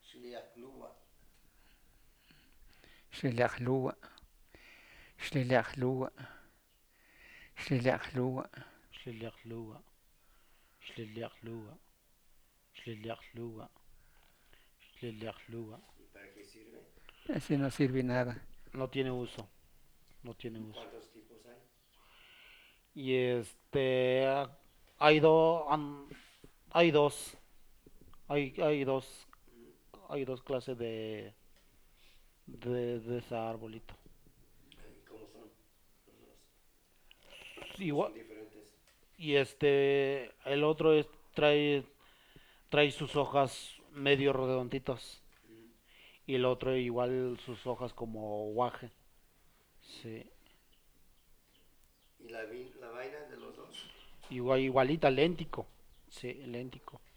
Shliachlua. Shliachlua, Shliachlua, Shliachlua, Shliachlua, Shliachlua, Shliachlua, Shliachlua. ¿Y para qué sirve? ese no sirve nada. No tiene uso, no tiene uso. ¿Cuántos tipos hay? Y hay, do, hay dos, hay dos, Mm, hay dos clases de ese arbolito. ¿Y cómo son? Los- ¿Cómo Igual, son diferentes? y el otro trae sus hojas medio redonditas. Mm, Y el otro igual sus hojas como guaje. Sí. ¿Y la vaina de los dos? Igualita, léntico. Sí, léntico.